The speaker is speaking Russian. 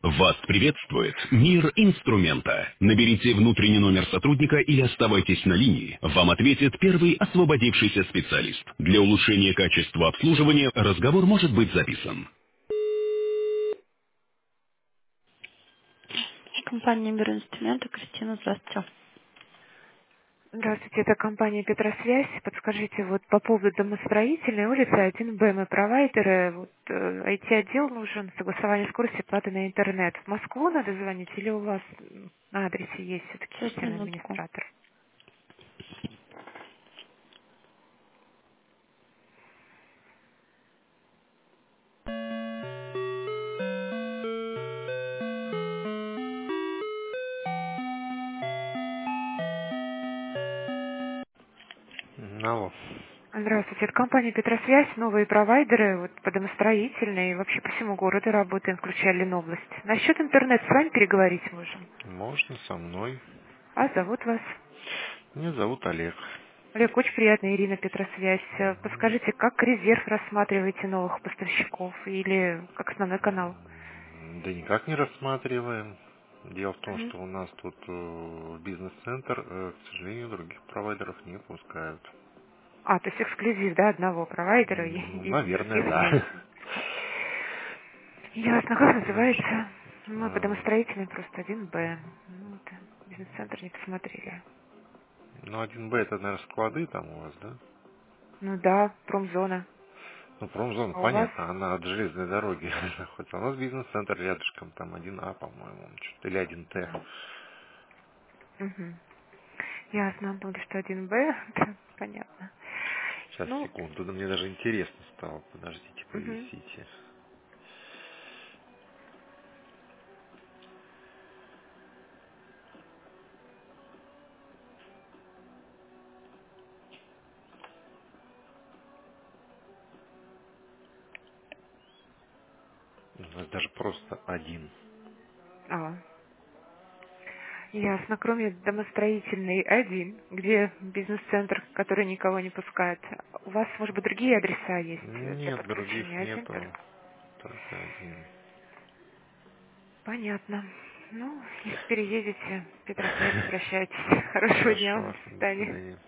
Вас приветствует мир инструмента. Наберите внутренний номер сотрудника или оставайтесь на линии. Вам ответит первый освободившийся специалист. Для улучшения качества обслуживания разговор может быть записан. Компания «Мир инструмента». Кристина, здравствуйте. Здравствуйте, это компания «Петросвязь». Подскажите, вот по поводу домостроительной улицы 1Б мы провайдеры, вот IT-отдел нужен, согласование скорости платы на интернет. В Москву надо звонить или у вас на адресе есть все-таки Сейчас, системный минутку. администратор? Алло. Здравствуйте, это компания «Петросвязь», новые провайдеры вот, по домостроительной и вообще по всему городу работаем, включая Ленобласть. Насчет интернета с вами переговорить можем. Можно со мной? А зовут вас? Меня зовут Олег. Олег, очень приятно, Ирина, Петросвязь. Подскажите, как резерв рассматриваете новых поставщиков или как основной канал? Да никак не рассматриваем. Дело в том, Мгм. что у нас тут бизнес-центр, к сожалению, других провайдеров не пускают. А, то есть эксклюзив, да, одного провайдера и Наверное, других да. нет. Ясно. Как Значит, называется? Мы по э, домостроительной просто 1Б. Ну, вот, бизнес-центр не посмотрели. ну, 1Б это, наверное, склады там у вас, да? Ну да, промзона. Ну, промзона, А у вас? понятно, она от железной дороги находится. У нас бизнес-центр рядышком, там 1А, по-моему, что-то, или 1Т. Угу. Ясно. Думали, что 1Б. Да, понятно. Сейчас, Ну, секунду, да мне даже интересно стало. Подождите, угу. повисите. У нас даже просто один. А, ясно. Кроме домостроительной один, где бизнес-центр, который никого не пускает. У вас, может быть, другие адреса есть для Нет, других подключения? Один нету, только? только один. Понятно. Ну, если переедете, Петросвязь, обращайтесь. Хорошего дня. Хорошо, До до свидания. свидания.